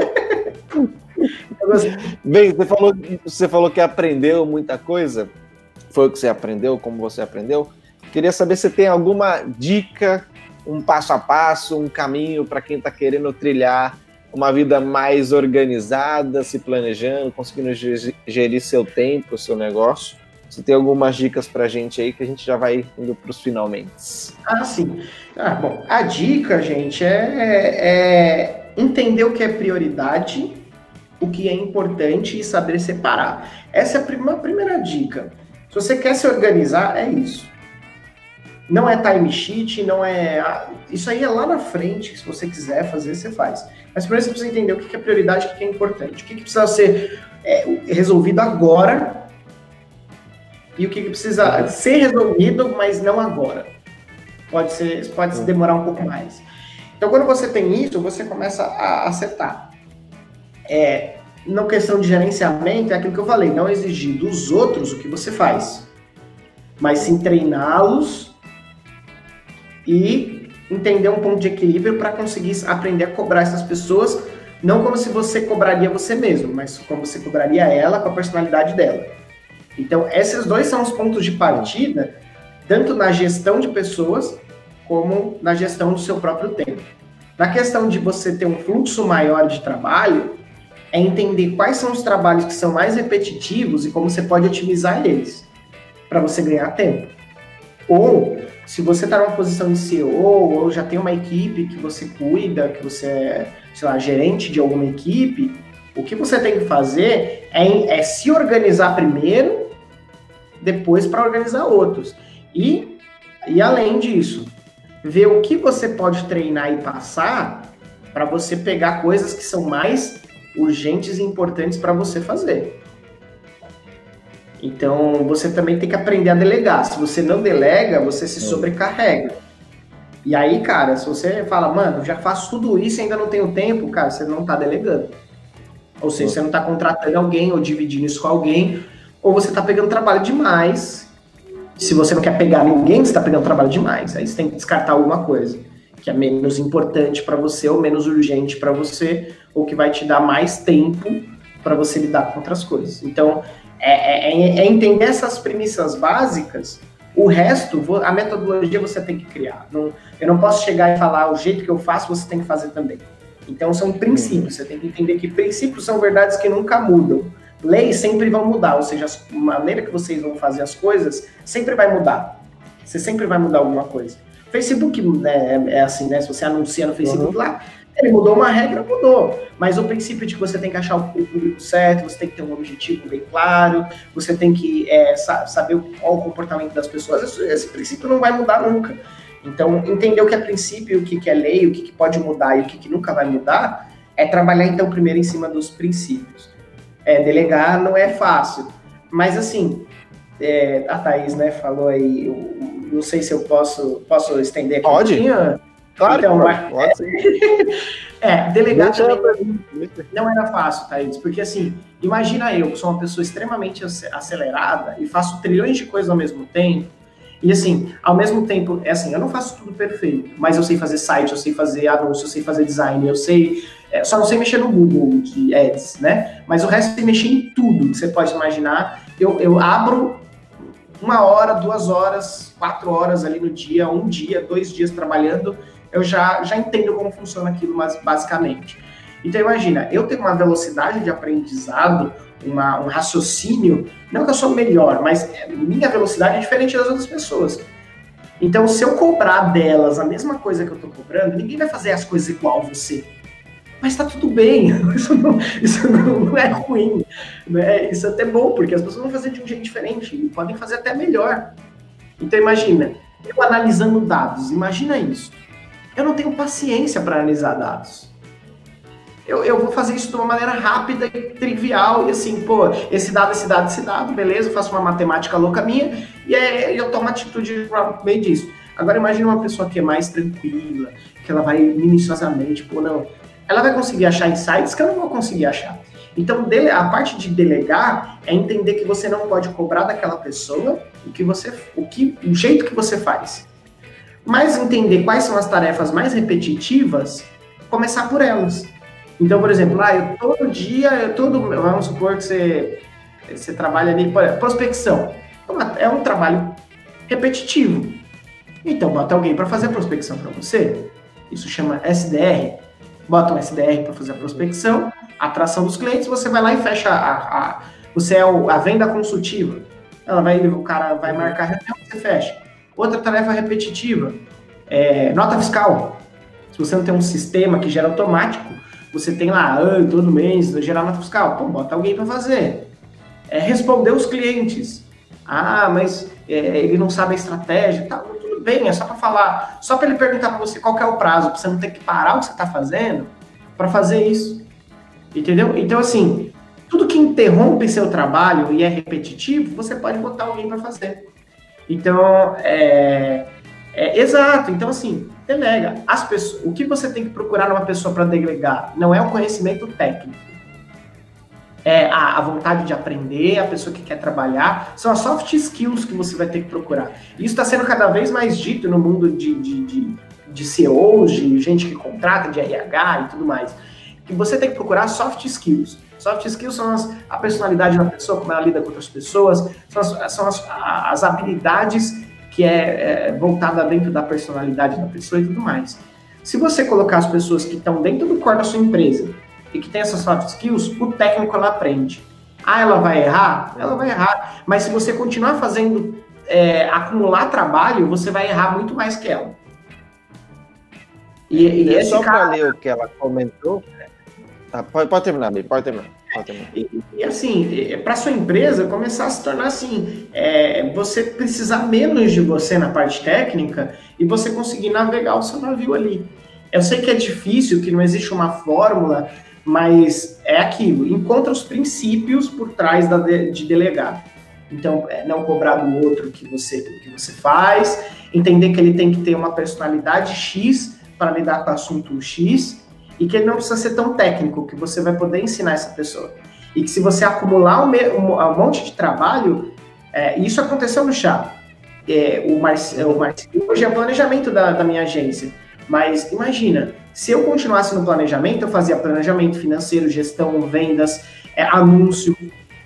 Bem, você falou que aprendeu muita coisa. Foi o que você aprendeu, como você aprendeu. Queria saber se tem alguma dica, um passo a passo, um caminho para quem está querendo trilhar uma vida mais organizada, se planejando, conseguindo gerir seu tempo, seu negócio. Você tem algumas dicas para a gente aí que a gente já vai indo para os finalmente. Sim. Bom, a dica, gente, é entender o que é prioridade, o que é importante e saber separar. Essa é uma primeira dica. Se você quer se organizar, é isso. Não é time sheet, não é... Isso aí é lá na frente, se você quiser fazer, você faz. Mas primeiro você precisa entender o que é prioridade, o que é importante, o que precisa ser resolvido agora e o que precisa ser resolvido, mas não agora. Pode demorar um pouco mais. Então, quando você tem isso, você começa a acertar. Na questão de gerenciamento, é aquilo que eu falei, não exigir dos outros o que você faz, mas sim treiná-los e entender um ponto de equilíbrio para conseguir aprender a cobrar essas pessoas, não como se você cobraria você mesmo, mas como você cobraria ela com a personalidade dela. Então, esses dois são os pontos de partida, tanto na gestão de pessoas, como na gestão do seu próprio tempo. Na questão de você ter um fluxo maior de trabalho, é entender quais são os trabalhos que são mais repetitivos e como você pode otimizar eles, para você ganhar tempo. Ou, se você está numa posição de CEO, ou já tem uma equipe que você cuida, que você é, sei lá, gerente de alguma equipe, o que você tem que fazer é se organizar primeiro, depois para organizar outros. E além disso, ver o que você pode treinar e passar para você pegar coisas que são mais urgentes e importantes para você fazer. Então, você também tem que aprender a delegar. Se você não delega, você se sobrecarrega. E aí, cara, se você fala, mano, já faço tudo isso e ainda não tenho tempo, cara, você não tá delegando. Ou seja, você não tá contratando alguém ou dividindo isso com alguém, ou você tá pegando trabalho demais. Se você não quer pegar ninguém, você tá pegando trabalho demais. Aí você tem que descartar alguma coisa que é menos importante para você ou menos urgente para você, ou que vai te dar mais tempo para você lidar com outras coisas. Então, é entender essas premissas básicas. O resto, a metodologia você tem que criar. Eu não posso chegar e falar o jeito que eu faço, você tem que fazer também. Então, são princípios. Você tem que entender que princípios são verdades que nunca mudam. Leis sempre vão mudar, ou seja, a maneira que vocês vão fazer as coisas sempre vai mudar. Você sempre vai mudar alguma coisa. Facebook, né, é assim, né? Se você anuncia no Facebook lá, ele mudou uma regra, mudou. Mas o princípio de que você tem que achar o público certo, você tem que ter um objetivo bem claro, você tem que saber qual o comportamento das pessoas, esse princípio não vai mudar nunca. Então, entender o que é princípio, o que é lei, o que pode mudar e o que nunca vai mudar, é trabalhar, então, primeiro em cima dos princípios. Delegar não é fácil. Mas, assim, a Thaís, né, falou aí, não sei se eu posso estender aqui. Pode? Claro, então, pode sim. Delegar também não era fácil, Thaís, porque assim, imagina eu, que sou uma pessoa extremamente acelerada e faço trilhões de coisas ao mesmo tempo, e assim, ao mesmo tempo, eu não faço tudo perfeito, mas eu sei fazer site, eu sei fazer anúncio, eu sei fazer design, eu sei, só não sei mexer no Google de Ads, né? Mas o resto eu sei mexer em tudo que você pode imaginar. Eu abro 1 hora, 2 horas, 4 horas ali no dia, 1 dia, 2 dias trabalhando, eu já entendo como funciona aquilo, mas basicamente. Então, imagina, eu tenho uma velocidade de aprendizado, um raciocínio, não que eu sou melhor, mas minha velocidade é diferente das outras pessoas. Então, se eu cobrar delas a mesma coisa que eu estou cobrando, ninguém vai fazer as coisas igual a você. Mas tá tudo bem, isso não é ruim, né? Isso é até bom, porque as pessoas vão fazer de um jeito diferente e podem fazer até melhor. Então, imagina, eu analisando dados, imagina isso. Eu não tenho paciência para analisar dados. Eu vou fazer isso de uma maneira rápida e trivial, e assim, esse dado, beleza, eu faço uma matemática louca minha, e aí eu tomo atitude no meio disso. Agora imagina uma pessoa que é mais tranquila, que ela vai minuciosamente, ela vai conseguir achar insights que eu não vou conseguir achar. Então, a parte de delegar é entender que você não pode cobrar daquela pessoa o jeito que você faz. Mas entender quais são as tarefas mais repetitivas, começar por elas. Então, por exemplo, vamos supor que você trabalha ali, prospecção. É um trabalho repetitivo. Então, bota alguém para fazer a prospecção para você. Isso chama SDR. Bota um SDR para fazer a prospecção, atração dos clientes, você vai lá e fecha você é a venda consultiva. O cara vai marcar a reunião, você fecha. Outra tarefa repetitiva, nota fiscal. Se você não tem um sistema que gera automático, você tem lá, todo mês, gerar nota fiscal. Bota alguém para fazer. Responder os clientes. Mas ele não sabe a estratégia. Tá, tudo bem, é só para falar. Só para ele perguntar para você qual que é o prazo, para você não ter que parar o que você está fazendo para fazer isso. Entendeu? Então, assim, Tudo que interrompe seu trabalho e é repetitivo, você pode botar alguém para fazer. Então, exato. Então, assim, delega. As pessoas, o que você tem que procurar numa pessoa para delegar não é o conhecimento técnico. É a vontade de aprender, a pessoa que quer trabalhar, são as soft skills que você vai ter que procurar. Isso está sendo cada vez mais dito no mundo de CEOs, de gente que contrata, de RH e tudo mais. Que você tem que procurar soft skills. Soft skills são a personalidade da pessoa, como ela lida com outras pessoas, são as habilidades que é voltada dentro da personalidade da pessoa e tudo mais. Se você colocar as pessoas que estão dentro do core da sua empresa e que tem essas soft skills, o técnico ela aprende. Ela vai errar? Ela vai errar. Mas se você continuar fazendo, acumular trabalho, você vai errar muito mais que ela. E só para ler o que ela comentou... Tá, pode terminar, Bê, pode terminar. E assim, para sua empresa começar a se tornar assim, você precisar menos de você na parte técnica e você conseguir navegar o seu navio ali. Eu sei que é difícil, que não existe uma fórmula, mas é aquilo. Encontra os princípios por trás de delegar. Então, não cobrar do outro o que você faz, entender que ele tem que ter uma personalidade X para lidar com o assunto X, e que ele não precisa ser tão técnico, que você vai poder ensinar essa pessoa. E que se você acumular um monte de trabalho, isso aconteceu no chá. O Marcinho hoje é planejamento da minha agência. Mas imagina, se eu continuasse no planejamento, eu fazia planejamento financeiro, gestão, vendas, anúncio.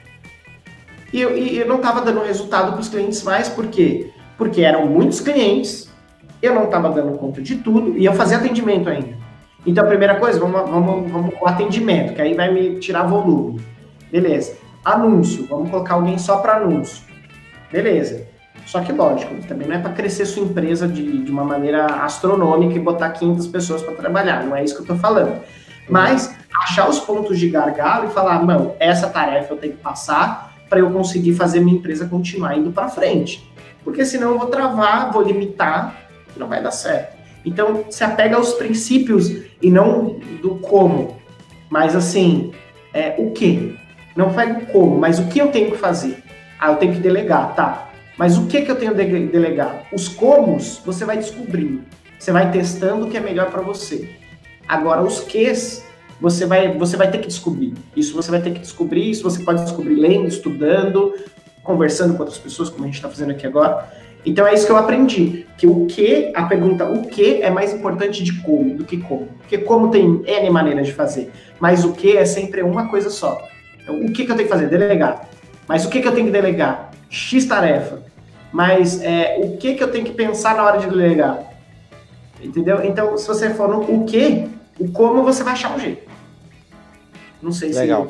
E eu não estava dando resultado para os clientes mais, por quê? Porque eram muitos clientes, eu não estava dando conta de tudo, e eu fazia atendimento ainda. Então, a primeira coisa, vamos com o atendimento, que aí vai me tirar volume. Beleza. Anúncio, vamos colocar alguém só para anúncio. Beleza. Só que, lógico, também não é para crescer sua empresa de uma maneira astronômica e botar 500 pessoas para trabalhar. Não é isso que eu estou falando. Mas achar os pontos de gargalo e falar, não, essa tarefa eu tenho que passar para eu conseguir fazer minha empresa continuar indo para frente. Porque senão eu vou travar, vou limitar, e não vai dar certo. Então, se apega aos princípios e não do como. Mas, assim, o que? Não pega o como, mas o que eu tenho que fazer? Eu tenho que delegar, tá. Mas o que eu tenho que delegar? Os comos, você vai descobrindo. Você vai testando o que é melhor para você. Agora, os quês, você vai ter que descobrir. Isso você vai ter que descobrir, isso você pode descobrir lendo, estudando, conversando com outras pessoas, como a gente está fazendo aqui agora. Então é isso que eu aprendi, que a pergunta o que é mais importante de como, do que como. Porque como tem N maneiras de fazer, mas o que é sempre uma coisa só. Então, o que eu tenho que fazer? Delegar. Mas o que eu tenho que delegar? X tarefa. Mas o que eu tenho que pensar na hora de delegar? Entendeu? Então, se você for no o que, o como você vai achar um jeito. Não sei se... Legal.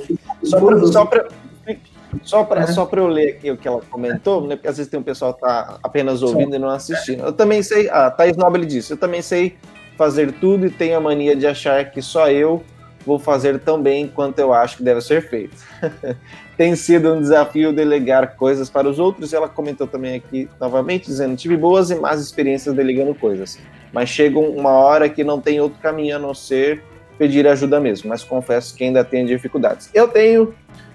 Só para eu ler aqui o que ela comentou, né? Porque às vezes tem um pessoal que está apenas ouvindo e não assistindo. Eu também sei, a Thaís Nobre disse, eu também sei fazer tudo e tenho a mania de achar que só eu vou fazer tão bem quanto eu acho que deve ser feito. Tem sido um desafio delegar coisas para os outros, e ela comentou também aqui novamente, dizendo, tive boas e más experiências delegando coisas, mas chega uma hora que não tem outro caminho a não ser pedir ajuda mesmo, mas confesso que ainda tenho dificuldades. Eu tenho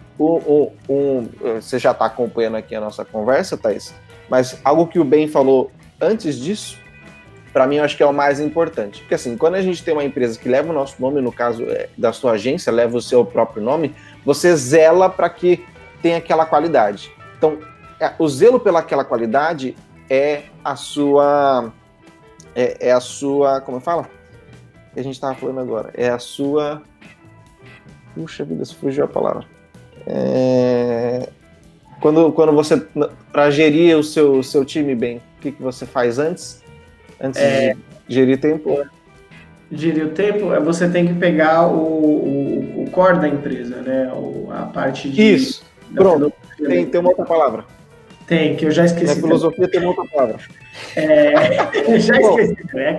você já está acompanhando aqui a nossa conversa, Thaís, mas algo que o Ben falou antes disso, para mim eu acho que é o mais importante, porque assim, quando a gente tem uma empresa que leva o nosso nome, no caso da sua agência, leva o seu próprio nome, você zela para que tenha aquela qualidade. Então, o zelo pelaquela qualidade é a sua, como fala? Que a gente estava falando agora, é a sua, puxa vida, se fugiu a palavra. Quando você, para gerir o seu time bem, o que você faz antes de gerir tempo? Gerir o tempo, você tem que pegar o core da empresa, né? A parte de... Isso, pronto, tem uma outra palavra. Tem, que eu já esqueci. Na filosofia tem uma outra palavra. Eu já esqueci.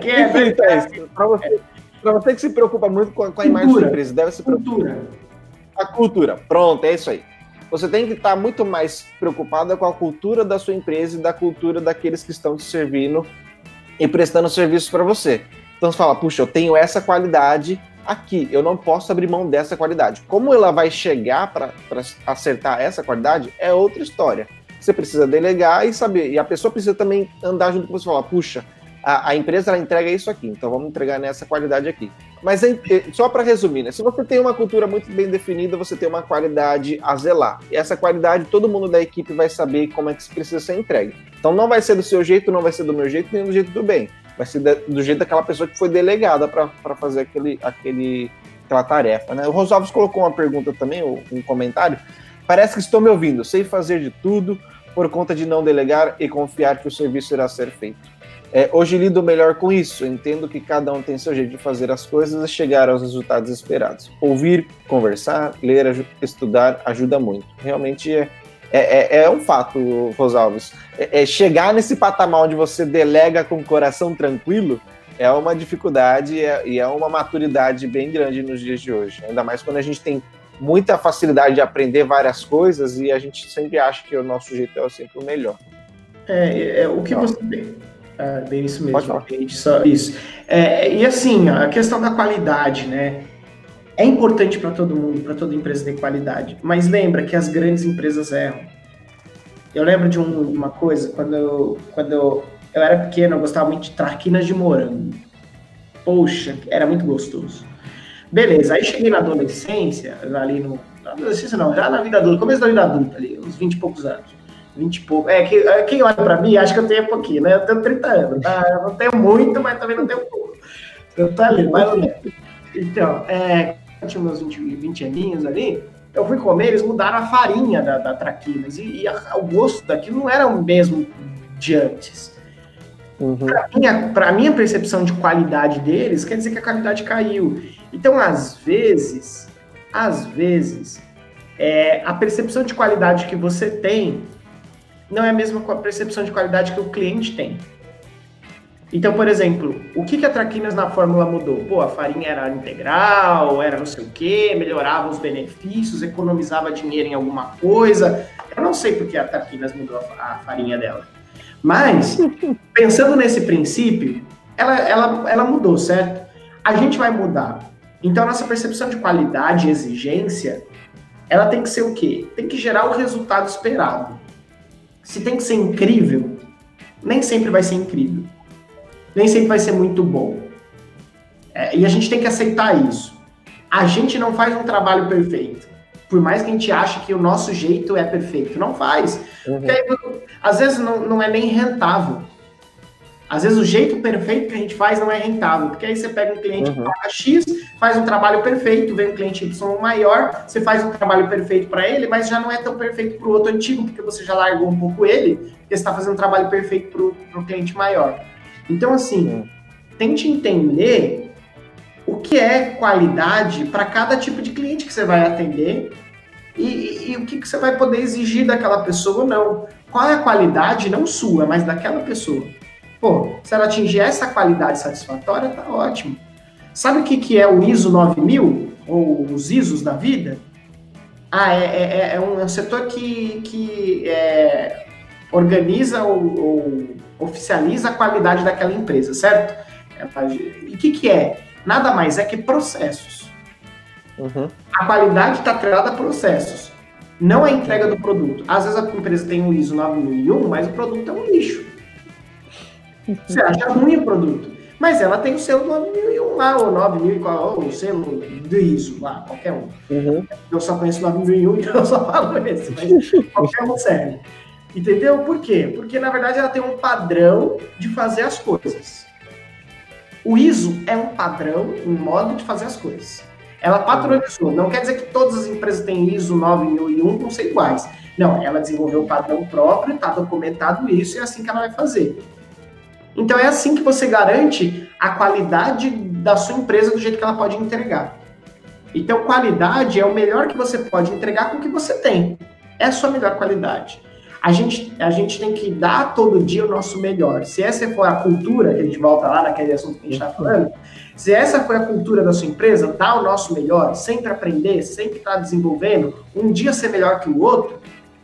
Para você que se preocupa muito com a imagem da empresa, deve se preocupar. A cultura, pronto, é isso aí. Você tem que estar muito mais preocupada com a cultura da sua empresa e da cultura daqueles que estão te servindo e prestando serviços para você. Então você fala, puxa, eu tenho essa qualidade aqui, eu não posso abrir mão dessa qualidade. Como ela vai chegar para acertar essa qualidade é outra história. Você precisa delegar e saber, e a pessoa precisa também andar junto com você e falar, puxa, a empresa ela entrega isso aqui, então vamos entregar nessa qualidade aqui. Mas só para resumir, né? Se você tem uma cultura muito bem definida, você tem uma qualidade a zelar. E essa qualidade, todo mundo da equipe vai saber como é que precisa ser entregue. Então não vai ser do seu jeito, não vai ser do meu jeito, nem do jeito do bem. Vai ser do jeito daquela pessoa que foi delegada para fazer aquela tarefa, né? O Rosalves colocou uma pergunta também, um comentário. Parece que estou me ouvindo, sei fazer de tudo por conta de não delegar e confiar que o serviço irá ser feito. Hoje lido melhor com isso, entendo que cada um tem seu jeito de fazer as coisas e chegar aos resultados esperados. Ouvir, conversar, ler, estudar ajuda muito. Realmente é um fato, Rosalves. Chegar nesse patamar onde você delega com o coração tranquilo é uma dificuldade e é uma maturidade bem grande nos dias de hoje. Ainda mais quando a gente tem muita facilidade de aprender várias coisas e a gente sempre acha que o nosso jeito é sempre o melhor. O que você tem. Bem isso mesmo. Isso. E assim, a questão da qualidade, né? É importante para todo mundo, para toda empresa ter qualidade. Mas lembra que as grandes empresas erram. Eu lembro de uma coisa, quando eu era pequeno, eu gostava muito de traquinas de morango. Poxa, era muito gostoso. Beleza, aí cheguei na adolescência, já na vida adulta, começo da vida adulta, ali, uns 20 e poucos anos. 20 e pouco. Quem olha pra mim, acha que eu tenho pouquinho, né? Eu tenho 30 anos, tá? Eu não tenho muito, mas também não tenho pouco. Eu tô ali, mais ou menos. Então, eu tinha meus 20 aninhos ali, eu fui comer, eles mudaram a farinha da traquinas, e o gosto daquilo não era o mesmo de antes. Uhum. Pra minha percepção de qualidade deles, quer dizer que a qualidade caiu. Então, às vezes, a percepção de qualidade que você tem não é a mesma percepção de qualidade que o cliente tem. Então, por exemplo, o que a Traquinas na fórmula mudou? Pô, a farinha era integral, era não sei o quê, melhorava os benefícios, economizava dinheiro em alguma coisa. Eu não sei por que a Traquinas mudou a farinha dela. Mas, pensando nesse princípio, ela mudou, certo? A gente vai mudar. Então, a nossa percepção de qualidade e exigência, ela tem que ser o quê? Tem que gerar o resultado esperado. Se tem que ser incrível, nem sempre vai ser incrível. Nem sempre vai ser muito bom. E a gente tem que aceitar isso. A gente não faz um trabalho perfeito. Por mais que a gente ache que o nosso jeito é perfeito. Não faz. Uhum. Porque aí, às vezes não é nem rentável. Às vezes o jeito perfeito que a gente faz não é rentável. Porque aí você pega um cliente que paga X, faz um trabalho perfeito, vem um cliente Y maior, você faz um trabalho perfeito para ele, mas já não é tão perfeito para o outro antigo, porque você já largou um pouco ele, porque você está fazendo um trabalho perfeito para o cliente maior. Então, assim, tente entender o que é qualidade para cada tipo de cliente que você vai atender e o que você vai poder exigir daquela pessoa ou não. Qual é a qualidade, não sua, mas daquela pessoa? Pô, se ela atingir essa qualidade satisfatória, tá ótimo. Sabe o que é o ISO 9000? Ou os ISOs da vida? É um setor que organiza ou oficializa a qualidade daquela empresa, certo? E o que é? Nada mais é que processos. Uhum. A qualidade está atrelada a processos, não a entrega do produto. Às vezes a empresa tem um ISO 9001, mas o produto é um lixo. Você acha ruim o produto, mas ela tem o selo 9001 lá, ou 9000, ou o selo do ISO lá, qualquer um. Uhum. Eu só conheço 9001, então eu só falo esse, mas qualquer um serve. Entendeu? Por quê? Porque, na verdade, ela tem um padrão de fazer as coisas. O ISO é um padrão, um modo de fazer as coisas. Ela padronizou. Não quer dizer que todas as empresas têm ISO 9001 vão ser iguais. Não, ela desenvolveu um padrão próprio, está documentado isso, e é assim que ela vai fazer. Então é assim que você garante a qualidade da sua empresa do jeito que ela pode entregar. Então qualidade é o melhor que você pode entregar com o que você tem. É a sua melhor qualidade. A gente tem que dar todo dia o nosso melhor. Se essa for a cultura, que a gente volta lá naquele assunto que a gente está falando, se essa for a cultura da sua empresa, dar o nosso melhor, sempre aprender, sempre estar desenvolvendo, um dia ser melhor que o outro,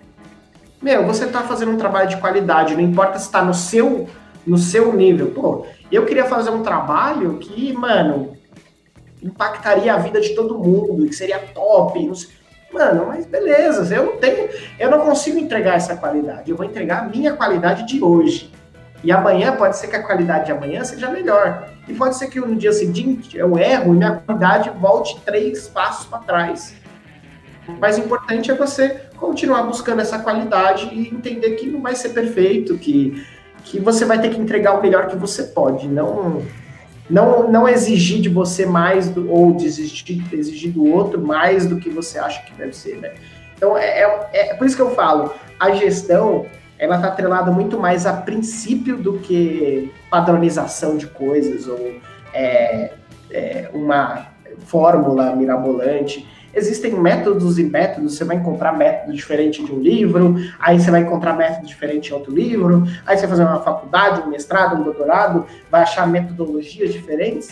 você está fazendo um trabalho de qualidade, não importa se está no seu nível. Pô, eu queria fazer um trabalho que, impactaria a vida de todo mundo, que seria top, não sei. Mano, mas beleza, eu não consigo entregar essa qualidade, eu vou entregar a minha qualidade de hoje. E amanhã pode ser que a qualidade de amanhã seja melhor. E pode ser que no dia seguinte eu erro e minha qualidade volte 3 passos para trás. O mais importante é você continuar buscando essa qualidade e entender que não vai ser perfeito, que você vai ter que entregar o melhor que você pode, não exigir de você mais ou exigir do outro mais do que você acha que deve ser, né? Então, é por isso que eu falo, a gestão, ela está atrelada muito mais a princípio do que padronização de coisas ou uma fórmula mirabolante. Existem métodos e métodos, você vai encontrar método diferente de um livro, aí você vai encontrar método diferente em outro livro, aí você vai fazer uma faculdade, um mestrado, um doutorado, vai achar metodologias diferentes.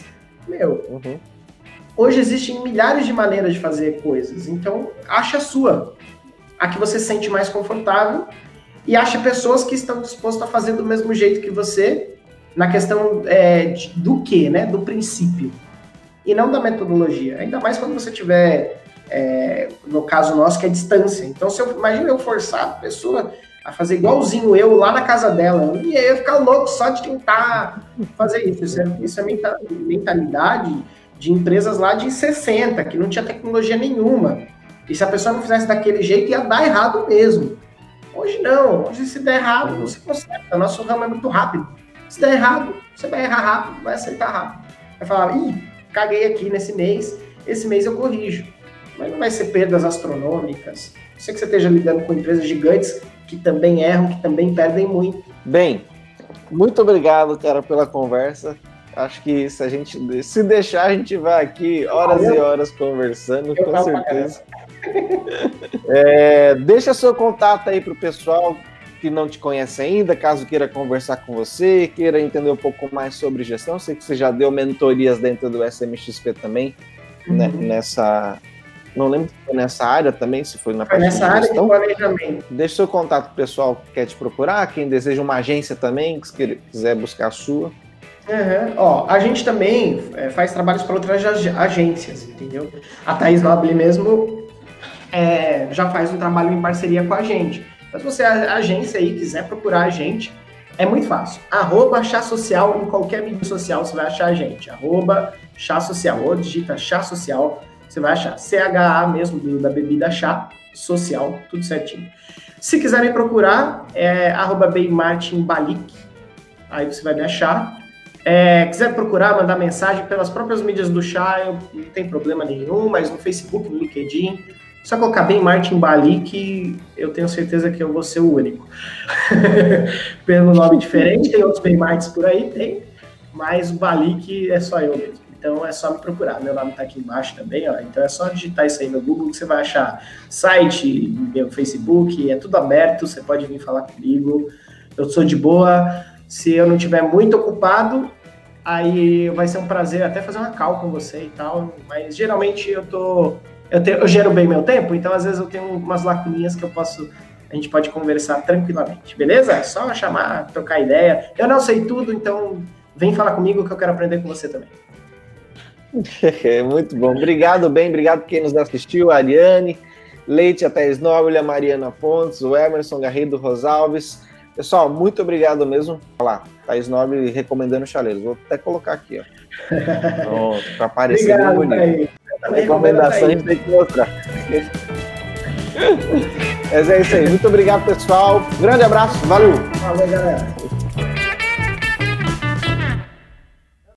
Hoje existem milhares de maneiras de fazer coisas, então acha a sua, a que você se sente mais confortável, e acha pessoas que estão dispostas a fazer do mesmo jeito que você, na questão do quê, né? Do princípio, e não da metodologia, ainda mais quando você tiver... no caso nosso, que é distância. Então, imagina eu forçar a pessoa a fazer igualzinho eu lá na casa dela, e eu ia ficar louco só de tentar fazer isso. Isso é mentalidade de empresas lá de 60, que não tinha tecnologia nenhuma. E se a pessoa não fizesse daquele jeito, ia dar errado mesmo. Hoje não. Hoje, se der errado, você conserta. Nosso ramo é muito rápido. Se der errado, você vai errar rápido, vai acertar rápido. Vai falar, caguei aqui nesse mês, esse mês eu corrijo. Mas não vai ser perdas astronômicas. Eu sei que você esteja lidando com empresas gigantes que também erram, que também perdem muito. Bem, muito obrigado, cara, pela conversa. Acho que se deixar, a gente vai aqui horas e horas conversando, com certeza. Deixa seu contato aí para o pessoal que não te conhece ainda, caso queira conversar com você, queira entender um pouco mais sobre gestão. Sei que você já deu mentorias dentro do SMXP também, né, não lembro se foi nessa área também, se foi na parte de gestão. Nessa área de planejamento. Deixa seu contato pro pessoal que quer te procurar, quem deseja uma agência também, que quiser buscar a sua. A gente também faz trabalhos para outras agências, entendeu? A Thaís Nobre mesmo já faz um trabalho em parceria com a gente. Mas se você é agência aí, quiser procurar a gente, é muito fácil. @Chá Social, em qualquer mídia social você vai achar a gente. @Chá Social, ou digita Chá Social, você vai achar. CHA mesmo, da bebida chá, social, tudo certinho. Se quiser me procurar, @BeiMartinBalik, aí você vai me achar. Quiser procurar, mandar mensagem pelas próprias mídias do chá, não tem problema nenhum, mas no Facebook, no LinkedIn, só colocar bem Martin Balik, eu tenho certeza que eu vou ser o único. Pelo nome diferente, tem outros bem Martins por aí, mas o Balik é só eu mesmo. Então é só me procurar, meu nome tá aqui embaixo também, ó. Então é só digitar isso aí no Google que você vai achar site, meu Facebook, é tudo aberto, você pode vir falar comigo, eu sou de boa. Se eu não estiver muito ocupado, aí vai ser um prazer até fazer uma call com você e tal, mas geralmente eu gero bem meu tempo, então às vezes eu tenho umas lacuninhas que a gente pode conversar tranquilamente, beleza? É só chamar, trocar ideia. Eu não sei tudo, então vem falar comigo que eu quero aprender com você também. Muito bom. Obrigado, obrigado quem nos assistiu, a Ariane, Leite, a Thaís Nobre, a Mariana Pontes, o Emerson Garrido Rosalves. Pessoal, muito obrigado mesmo. Olha lá, Thaís Nobre recomendando chaleiros. Vou até colocar aqui, ó. Pronto, para aparecer bem bonito. A recomendação a gente tem que mostrar. Mas é isso aí. Muito obrigado, pessoal. Grande abraço. Valeu. Valeu, galera.